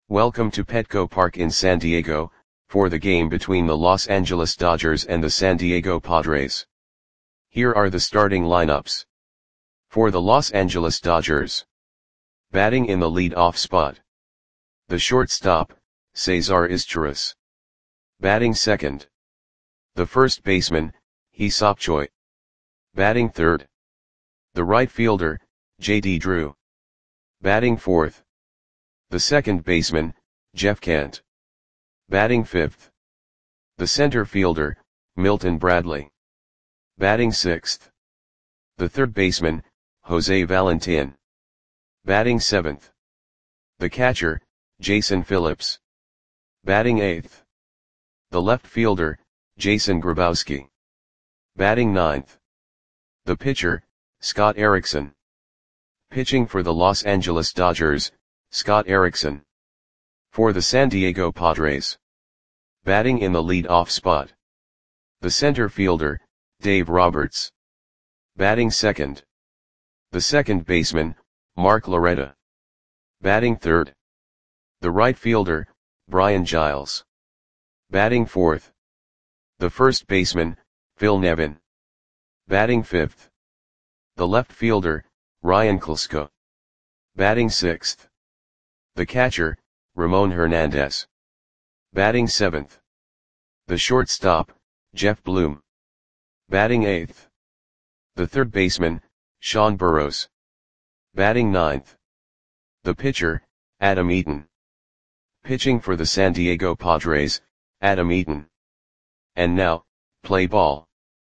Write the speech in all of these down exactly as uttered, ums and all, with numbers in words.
Welcome to Petco Park in San Diego, for the game between the Los Angeles Dodgers and the San Diego Padres. Here are the starting lineups. For the Los Angeles Dodgers. Batting in the lead-off spot. The shortstop, Cesar Izturis. Batting second. The first baseman, Hee-Seop Choi. Batting third. The right fielder, J D Drew. Batting fourth. The second baseman, Jeff Kent. Batting fifth. The center fielder, Milton Bradley. Batting sixth. The third baseman, Jose Valentin. Batting seventh. The catcher, Jason Phillips. Batting eighth. The left fielder, Jason Grabowski. Batting ninth. The pitcher, Scott Erickson. Pitching for the Los Angeles Dodgers, Scott Erickson. For the San Diego Padres. Batting in the lead-off spot. The center fielder, Dave Roberts. Batting second. The second baseman, Mark Loretta. Batting third. The right fielder, Brian Giles. Batting fourth. The first baseman, Phil Nevin. Batting fifth. The left fielder, Ryan Klesko. Batting sixth. The catcher, Ramon Hernandez. Batting seventh. The shortstop, Jeff Bloom. Batting eighth. The third baseman, Sean Burrows. Batting ninth. The pitcher, Adam Eaton. Pitching for the San Diego Padres, Adam Eaton. And now, play ball.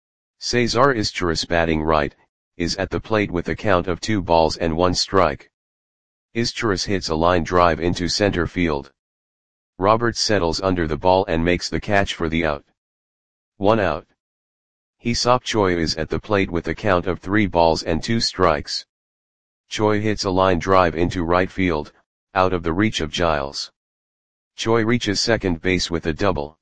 Cesar Izturis batting right, is at the plate with a count of two balls and one strike. Izturis hits a line drive into center field. Roberts settles under the ball and makes the catch for the out. One out. Hee-Seop Choi is at the plate with a count of three balls and two strikes. Choi hits a line drive into right field, out of the reach of Giles. Choi reaches second base with a double.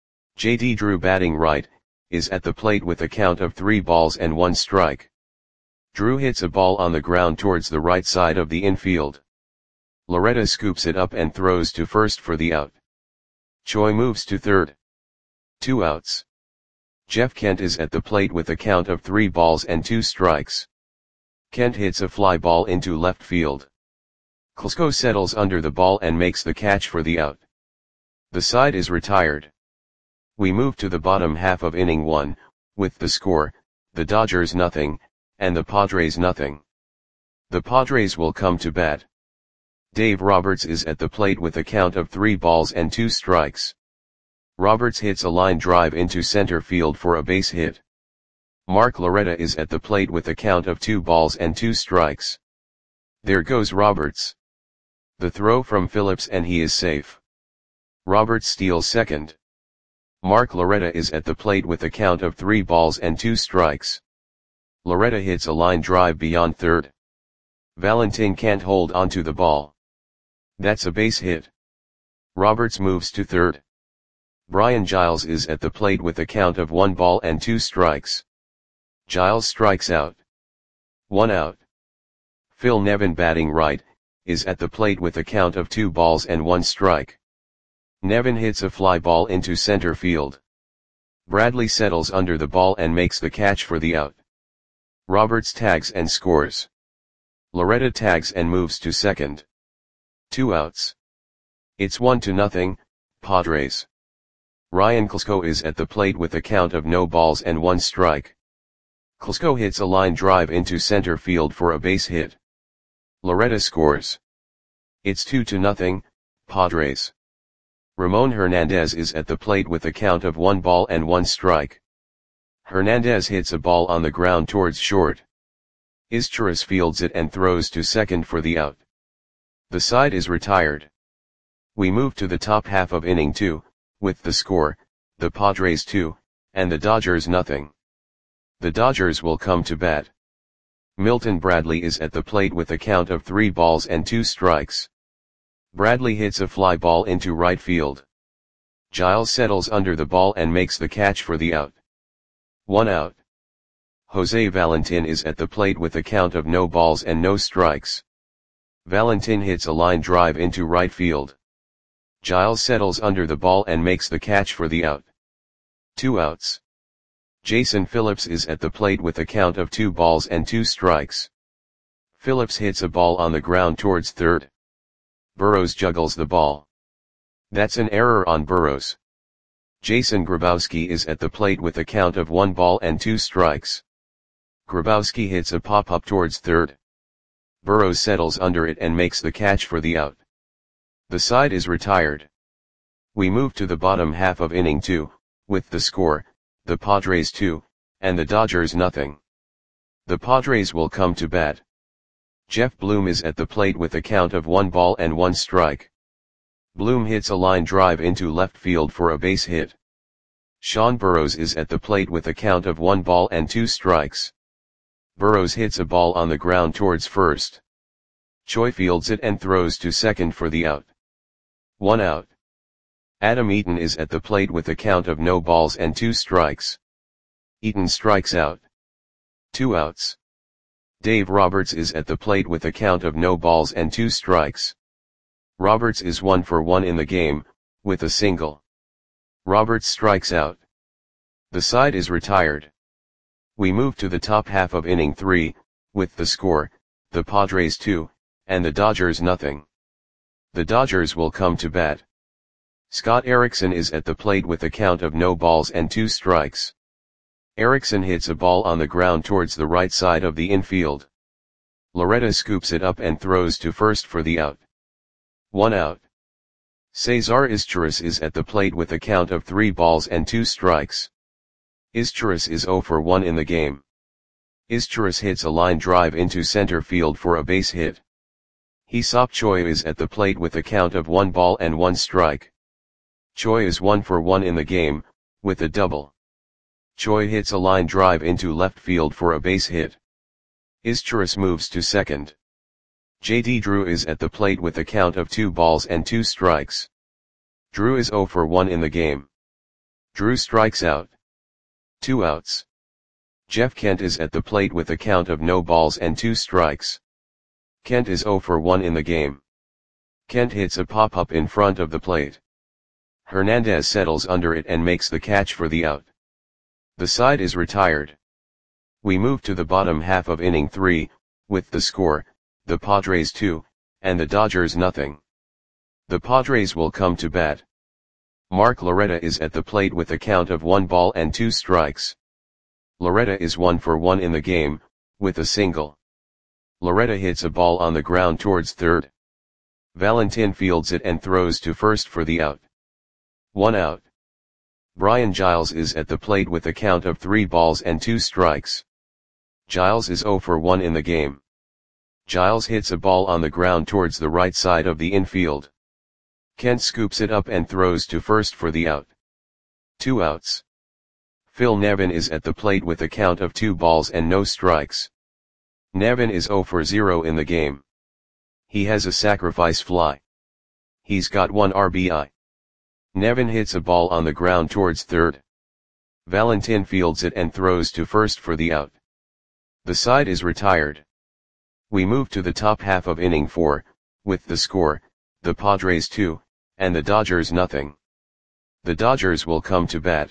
J D Drew batting right, is at the plate with a count of three balls and one strike. Drew hits a ball on the ground towards the right side of the infield. Loretta scoops it up and throws to first for the out. Choi moves to third. Two outs. Jeff Kent is at the plate with a count of three balls and two strikes. Kent hits a fly ball into left field. Klesko settles under the ball and makes the catch for the out. The side is retired. We move to the bottom half of inning one, with the score, the Dodgers nothing, and the Padres nothing. The Padres will come to bat. Dave Roberts is at the plate with a count of three balls and two strikes. Roberts hits a line drive into center field for a base hit. Mark Loretta is at the plate with a count of two balls and two strikes. There goes Roberts. The throw from Phillips and he is safe. Roberts steals second. Mark Loretta is at the plate with a count of three balls and two strikes. Loretta hits a line drive beyond third. Valentin can't hold onto the ball. That's a base hit. Roberts moves to third. Brian Giles is at the plate with a count of one ball and two strikes. Giles strikes out. One out. Phil Nevin batting right, is at the plate with a count of two balls and one strike. Nevin hits a fly ball into center field. Bradley settles under the ball and makes the catch for the out. Roberts tags and scores. Loretta tags and moves to second. Two outs. It's one to nothing, Padres. Ryan Klesko is at the plate with a count of no balls and one strike. Klesko hits a line drive into center field for a base hit. Loretta scores. It's two to nothing, Padres. Ramon Hernandez is at the plate with a count of one ball and one strike. Hernandez hits a ball on the ground towards short. Izturis fields it and throws to second for the out. The side is retired. We move to the top half of inning two, with the score, the Padres two, and the Dodgers nothing. The Dodgers will come to bat. Milton Bradley is at the plate with a count of three balls and two strikes. Bradley hits a fly ball into right field. Giles settles under the ball and makes the catch for the out. One out. Jose Valentin is at the plate with a count of no balls and no strikes. Valentin hits a line drive into right field. Giles settles under the ball and makes the catch for the out. Two outs. Jason Phillips is at the plate with a count of two balls and two strikes. Phillips hits a ball on the ground towards third. Burrows juggles the ball. That's an error on Burrows. Jason Grabowski is at the plate with a count of one ball and two strikes. Grabowski hits a pop-up towards third. Burrows settles under it and makes the catch for the out. The side is retired. We move to the bottom half of inning two, with the score, the Padres two, and the Dodgers nothing. The Padres will come to bat. Jeff Bloom is at the plate with a count of one ball and one strike. Bloom hits a line drive into left field for a base hit. Sean Burrows is at the plate with a count of one ball and two strikes. Burrows hits a ball on the ground towards first. Choi fields it and throws to second for the out. One out. Adam Eaton is at the plate with a count of no balls and two strikes. Eaton strikes out. Two outs. Dave Roberts is at the plate with a count of no balls and two strikes. Roberts is one for one in the game, with a single. Roberts strikes out. The side is retired. We move to the top half of inning three, with the score, the Padres two, and the Dodgers nothing. The Dodgers will come to bat. Scott Erickson is at the plate with a count of no balls and two strikes. Erickson hits a ball on the ground towards the right side of the infield. Loretta scoops it up and throws to first for the out. One out. Cesar Izturis is at the plate with a count of three balls and two strikes. Izturis is zero for one in the game. Izturis hits a line drive into center field for a base hit. Hee-Seop Choi is at the plate with a count of one ball and one strike. Choi is one for one in the game, with a double. Choi hits a line drive into left field for a base hit. Izturis moves to second. J D Drew is at the plate with a count of two balls and two strikes. Drew is zero for one in the game. Drew strikes out. Two outs. Jeff Kent is at the plate with a count of no balls and two strikes. Kent is zero for one in the game. Kent hits a pop-up in front of the plate. Hernandez settles under it and makes the catch for the out. The side is retired. We move to the bottom half of inning three, with the score, the Padres two, and the Dodgers nothing. The Padres will come to bat. Mark Loretta is at the plate with a count of one ball and two strikes. Loretta is one for one in the game, with a single. Loretta hits a ball on the ground towards third. Valentin fields it and throws to first for the out. One out. Brian Giles is at the plate with a count of three balls and two strikes. Giles is zero for one in the game. Giles hits a ball on the ground towards the right side of the infield. Kent scoops it up and throws to first for the out. Two outs. Phil Nevin is at the plate with a count of two balls and no strikes. Nevin is zero for zero in the game. He has a sacrifice fly. He's got one R B I. Nevin hits a ball on the ground towards third. Valentin fields it and throws to first for the out. The side is retired. We move to the top half of inning four, with the score, the Padres two, and the Dodgers nothing. The Dodgers will come to bat.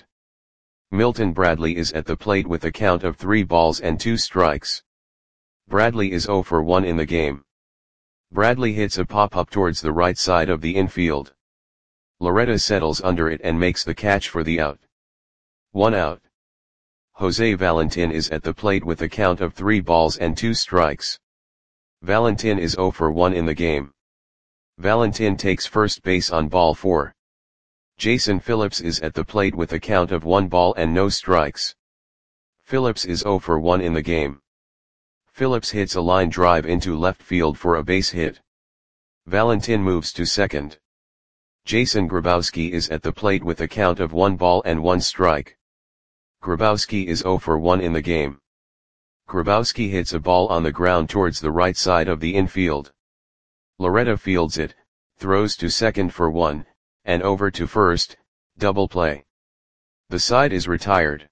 Milton Bradley is at the plate with a count of three balls and two strikes. Bradley is zero for one in the game. Bradley hits a pop-up towards the right side of the infield. Loretta settles under it and makes the catch for the out. One out. Jose Valentin is at the plate with a count of three balls and two strikes. Valentin is zero for one in the game. Valentin takes first base on ball four. Jason Phillips is at the plate with a count of one ball and no strikes. Phillips is zero for one in the game. Phillips hits a line drive into left field for a base hit. Valentin moves to second. Jason Grabowski is at the plate with a count of one ball and one strike. Grabowski is zero for one in the game. Grabowski hits a ball on the ground towards the right side of the infield. Loretta fields it, throws to second for one, and over to first, double play. The side is retired.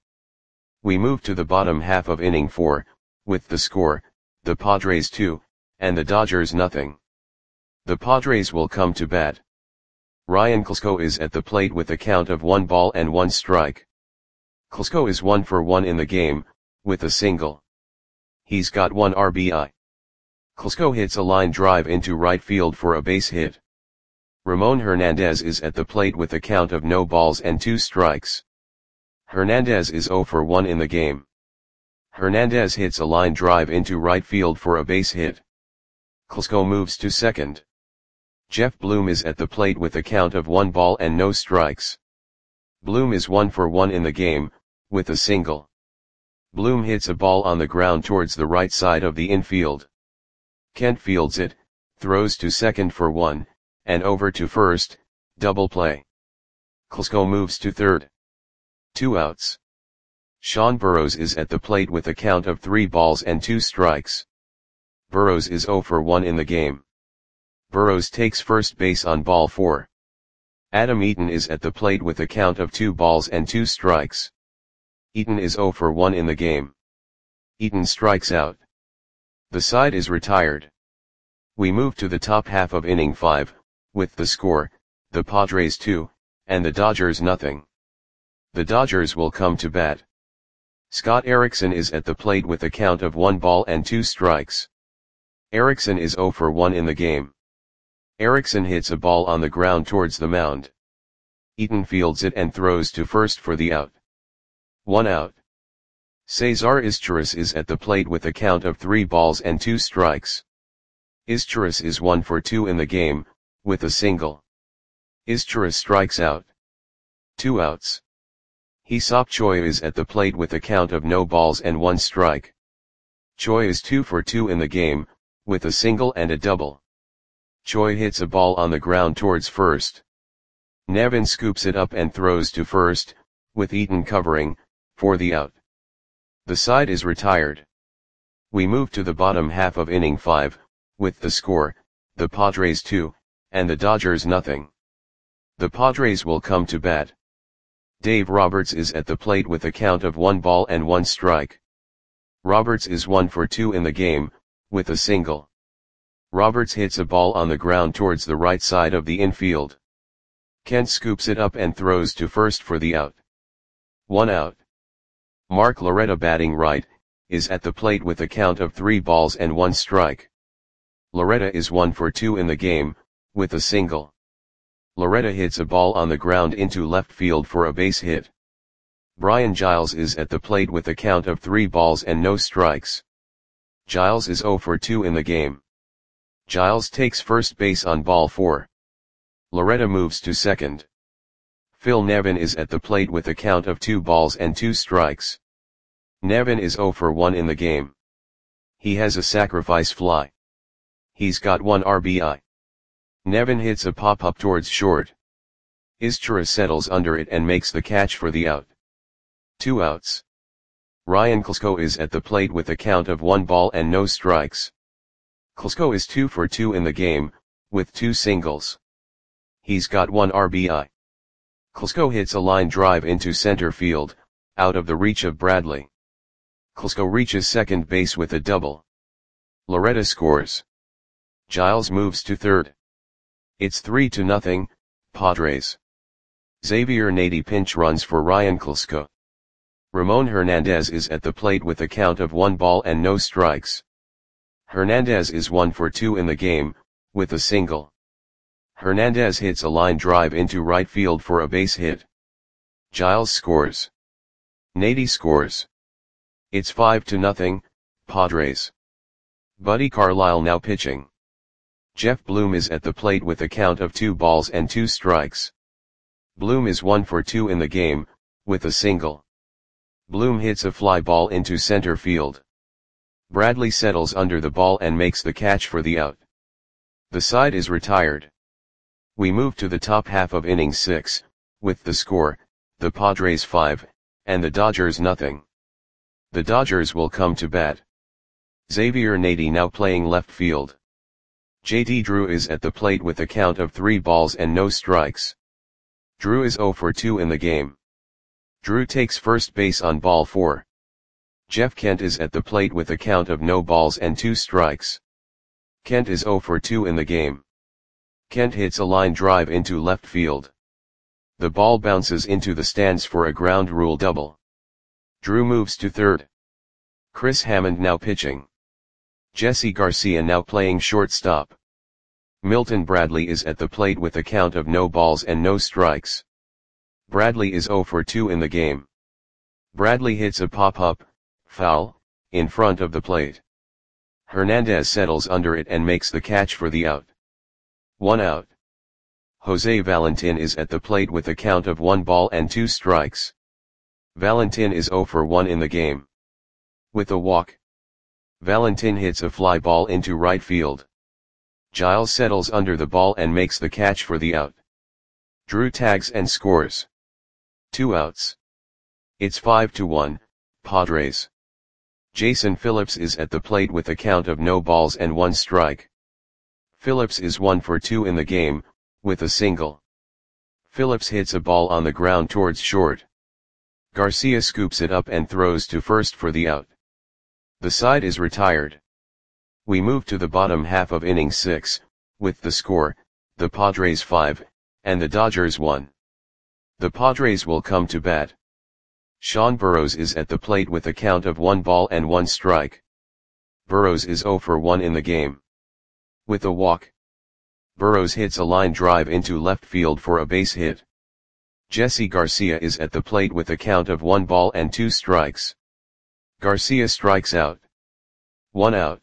We move to the bottom half of inning four, with the score, the Padres two, and the Dodgers nothing. The Padres will come to bat. Ryan Klesko is at the plate with a count of one ball and one strike. Klesko is one for one in the game, with a single. He's got one R B I. Klesko hits a line drive into right field for a base hit. Ramon Hernandez is at the plate with a count of no balls and two strikes. Hernandez is zero for one in the game. Hernandez hits a line drive into right field for a base hit. Klesko moves to second. Jeff Bloom is at the plate with a count of one ball and no strikes. Bloom is one for one in the game, with a single. Bloom hits a ball on the ground towards the right side of the infield. Kent fields it, throws to second for one, and over to first, double play. Klesko moves to third. Two outs. Sean Burrows is at the plate with a count of three balls and two strikes. Burrows is zero for one in the game. Burrows takes first base on ball four. Adam Eaton is at the plate with a count of two balls and two strikes. Eaton is zero for one in the game. Eaton strikes out. The side is retired. We move to the top half of inning five, with the score, the Padres two, and the Dodgers nothing. The Dodgers will come to bat. Scott Erickson is at the plate with a count of one ball and two strikes. Erickson is zero for one in the game. Erickson hits a ball on the ground towards the mound. Eaton fields it and throws to first for the out. One out. Cesar Izturis is at the plate with a count of three balls and two strikes. Izturis is one for two in the game, with a single. Izturis strikes out. Two outs. Hee-seop Choi is at the plate with a count of no balls and one strike. Choi is two for two in the game, with a single and a double. Choi hits a ball on the ground towards first. Nevin scoops it up and throws to first, with Eaton covering, for the out. The side is retired. We move to the bottom half of inning five, with the score, the Padres two, and the Dodgers nothing. The Padres will come to bat. Dave Roberts is at the plate with a count of one ball and one strike. Roberts is one for two in the game, with a single. Roberts hits a ball on the ground towards the right side of the infield. Kent scoops it up and throws to first for the out. One out. Mark Loretta, batting right, is at the plate with a count of three balls and one strike. Loretta is one for two in the game, with a single. Loretta hits a ball on the ground into left field for a base hit. Brian Giles is at the plate with a count of three balls and no strikes. Giles is zero for two in the game. Giles takes first base on ball four. Loretta moves to second. Phil Nevin is at the plate with a count of two balls and two strikes. Nevin is zero for one in the game. He has a sacrifice fly. He's got one R B I. Nevin hits a pop-up towards short. Izturis settles under it and makes the catch for the out. Two outs. Ryan Klesko is at the plate with a count of one ball and no strikes. Klesko is two for two in the game, with two singles. He's got one R B I. Klesko hits a line drive into center field, out of the reach of Bradley. Klesko reaches second base with a double. Loretta scores. Giles moves to third. It's three to nothing, Padres. Xavier Nady pinch runs for Ryan Klesko. Ramon Hernandez is at the plate with a count of one ball and no strikes. Hernandez is one for two in the game, with a single. Hernandez hits a line drive into right field for a base hit. Giles scores. Nady scores. It's five to nothing, Padres. Buddy Carlisle now pitching. Jeff Bloom is at the plate with a count of two balls and two strikes. Bloom is one for two in the game, with a single. Bloom hits a fly ball into center field. Bradley settles under the ball and makes the catch for the out. The side is retired. We move to the top half of inning six, with the score, the Padres five, and the Dodgers nothing. The Dodgers will come to bat. Xavier Nady now playing left field. J D Drew is at the plate with a count of three balls and no strikes. Drew is zero for two in the game. Drew takes first base on ball four. Jeff Kent is at the plate with a count of no balls and two strikes. Kent is zero for two in the game. Kent hits a line drive into left field. The ball bounces into the stands for a ground rule double. Drew moves to third. Chris Hammond now pitching. Jesse Garcia now playing shortstop. Milton Bradley is at the plate with a count of no balls and no strikes. Bradley is oh for two in the game. Bradley hits a pop-up, foul, in front of the plate. Hernandez settles under it and makes the catch for the out. One out. Jose Valentin is at the plate with a count of one ball and two strikes. Valentin is oh for one in the game. With a walk, Valentin hits a fly ball into right field. Giles settles under the ball and makes the catch for the out. Drew tags and scores. Two outs. It's five to one, Padres. Jason Phillips is at the plate with a count of no balls and one strike. Phillips is one for two in the game, with a single. Phillips hits a ball on the ground towards short. Garcia scoops it up and throws to first for the out. The side is retired. We move to the bottom half of inning six, with the score, the Padres five, and the Dodgers one. The Padres will come to bat. Sean Burrows is at the plate with a count of one ball and one strike. Burrows is oh for one in the game. With a walk, Burrows hits a line drive into left field for a base hit. Jesse Garcia is at the plate with a count of one ball and two strikes. Garcia strikes out. One out.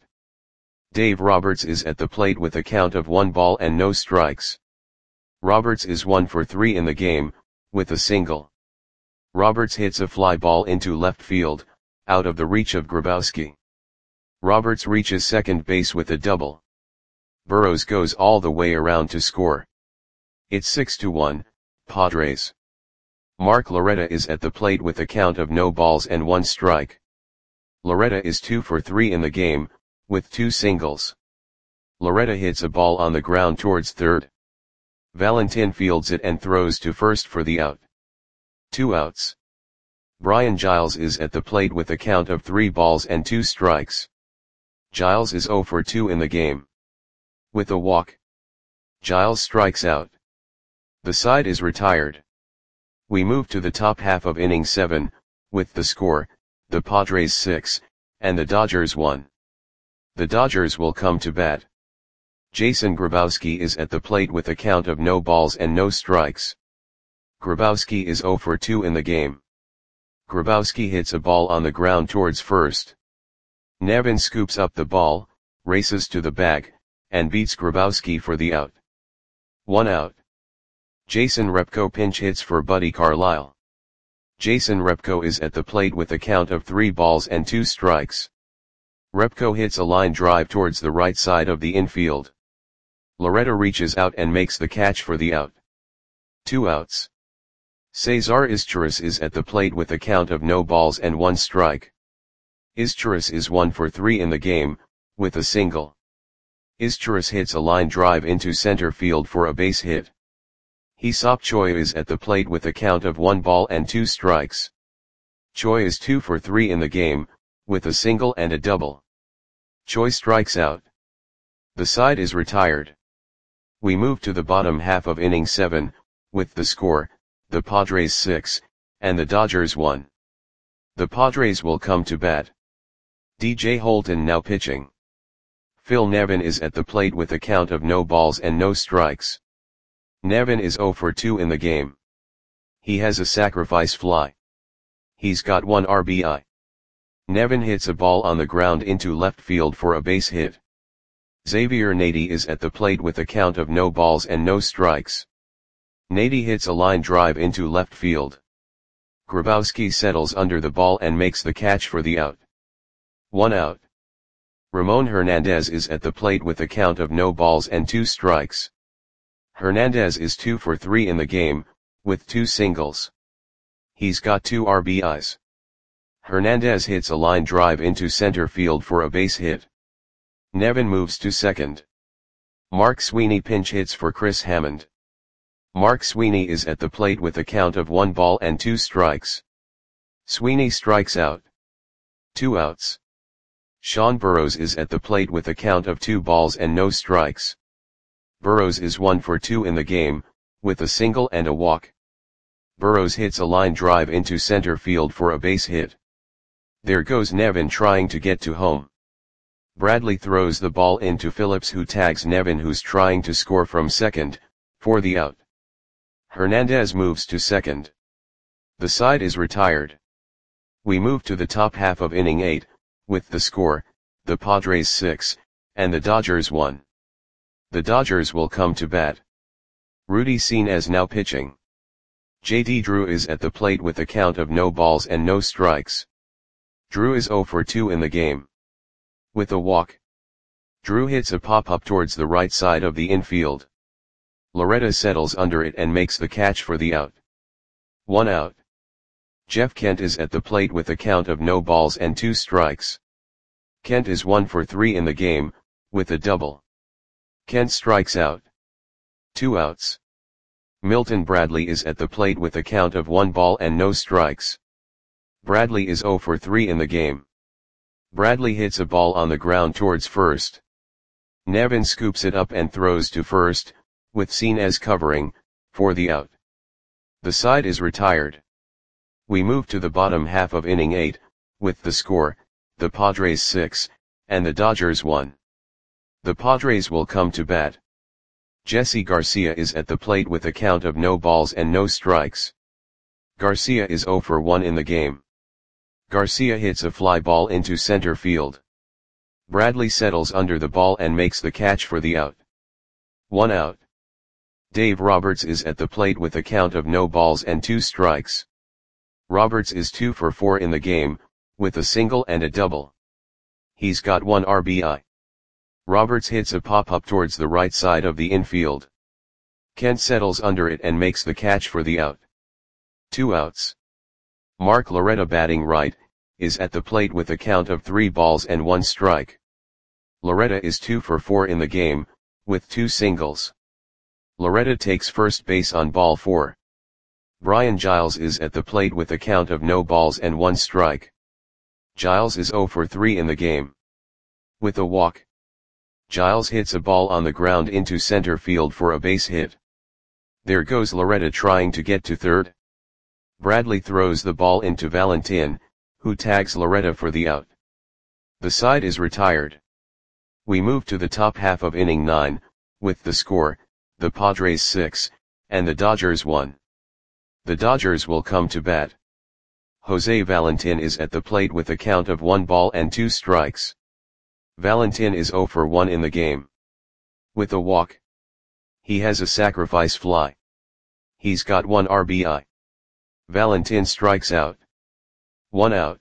Dave Roberts is at the plate with a count of one ball and no strikes. Roberts is one for three in the game, with a single. Roberts hits a fly ball into left field, out of the reach of Grabowski. Roberts reaches second base with a double. Burrows goes all the way around to score. It's six to one, Padres. Mark Loretta is at the plate with a count of no balls and one strike. Loretta is two for three in the game, with two singles. Loretta hits a ball on the ground towards third. Valentin fields it and throws to first for the out. Two outs. Brian Giles is at the plate with a count of three balls and two strikes. Giles is oh for two in the game. With a walk, Giles strikes out. The side is retired. We move to the top half of inning seven, with the score, the Padres six, and the Dodgers one. The Dodgers will come to bat. Jason Grabowski is at the plate with a count of no balls and no strikes. Grabowski is oh for two in the game. Grabowski hits a ball on the ground towards first. Nevin scoops up the ball, races to the bag, and beats Grabowski for the out. One out. Jason Repko pinch hits for Buddy Carlisle. Jason Repko is at the plate with a count of three balls and two strikes. Repko hits a line drive towards the right side of the infield. Loretta reaches out and makes the catch for the out. Two outs. Cesar Izturis is at the plate with a count of no balls and one strike. Izturis is one for three in the game, with a single. Izturis hits a line drive into center field for a base hit. Hee-Seop Choi is at the plate with a count of one ball and two strikes. Choi is two for three in the game, with a single and a double. Choi strikes out. The side is retired. We move to the bottom half of inning seven, with the score, the Padres six, and the Dodgers one. The Padres will come to bat. D J Holton now pitching. Phil Nevin is at the plate with a count of no balls and no strikes. Nevin is oh for two in the game. He has a sacrifice fly. He's got one R B I. Nevin hits a ball on the ground into left field for a base hit. Xavier Nady is at the plate with a count of no balls and no strikes. Nady hits a line drive into left field. Grabowski settles under the ball and makes the catch for the out. One out. Ramon Hernandez is at the plate with a count of no balls and two strikes. Hernandez is two for three in the game, with two singles. He's got two R B Is. Hernandez hits a line drive into center field for a base hit. Nevin moves to second. Mark Sweeney pinch hits for Chris Hammond. Mark Sweeney is at the plate with a count of one ball and two strikes. Sweeney strikes out. Two outs. Sean Burrows is at the plate with a count of two balls and no strikes. Burrows is one for two in the game, with a single and a walk. Burrows hits a line drive into center field for a base hit. There goes Nevin trying to get to home. Bradley throws the ball into Phillips, who tags Nevin, who's trying to score from second, for the out. Hernandez moves to second. The side is retired. We move to the top half of inning eight, with the score, the Padres six, and the Dodgers one. The Dodgers will come to bat. Rudy Cines now pitching. J D Drew is at the plate with a count of no balls and no strikes. Drew is zero for two in the game. With a walk. Drew hits a pop-up towards the right side of the infield. Loretta settles under it and makes the catch for the out. One out. Jeff Kent is at the plate with a count of no balls and two strikes. Kent is one for three in the game, with a double. Kent strikes out. Two outs. Milton Bradley is at the plate with a count of one ball and no strikes. Bradley is zero for three in the game. Bradley hits a ball on the ground towards first. Nevin scoops it up and throws to first, with Cines covering, for the out. The side is retired. We move to the bottom half of inning eight, with the score, the Padres six, and the Dodgers one. The Padres will come to bat. Jesse Garcia is at the plate with a count of no balls and no strikes. Garcia is zero for one in the game. Garcia hits a fly ball into center field. Bradley settles under the ball and makes the catch for the out. One out. Dave Roberts is at the plate with a count of no balls and two strikes. Roberts is two for four in the game, with a single and a double. He's got one R B I. Roberts hits a pop-up towards the right side of the infield. Kent settles under it and makes the catch for the out. Two outs. Mark Loretta, batting right, is at the plate with a count of three balls and one strike. Loretta is two for four in the game, with two singles. Loretta takes first base on ball four. Brian Giles is at the plate with a count of no balls and one strike. Giles is zero for three in the game. With a walk. Giles hits a ball on the ground into center field for a base hit. There goes Loretta trying to get to third. Bradley throws the ball into Valentin, who tags Loretta for the out. The side is retired. We move to the top half of inning nine, with the score, the Padres six, and the Dodgers one. The Dodgers will come to bat. Jose Valentin is at the plate with a count of one ball and two strikes. Valentin is zero for one in the game. With a walk. He has a sacrifice fly. He's got one R B I. Valentin strikes out. One out.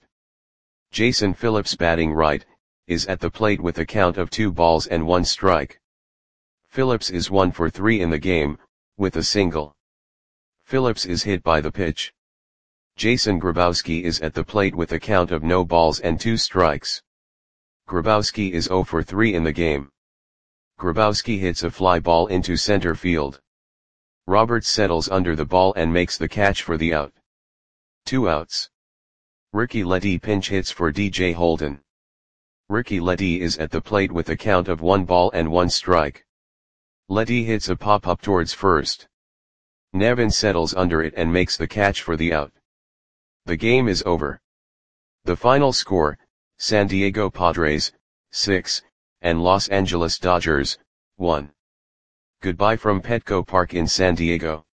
Jason Phillips, batting right, is at the plate with a count of two balls and one strike. Phillips is one for three in the game, with a single. Phillips is hit by the pitch. Jason Grabowski is at the plate with a count of no balls and two strikes. Grabowski is zero for three in the game. Grabowski hits a fly ball into center field. Roberts settles under the ball and makes the catch for the out. Two outs. Ricky Ledee pinch hits for D J Holden. Ricky Ledee is at the plate with a count of one ball and one strike. Ledee hits a pop-up towards first. Nevin settles under it and makes the catch for the out. The game is over. The final score, San Diego Padres, six, and Los Angeles Dodgers, one. Goodbye from Petco Park in San Diego.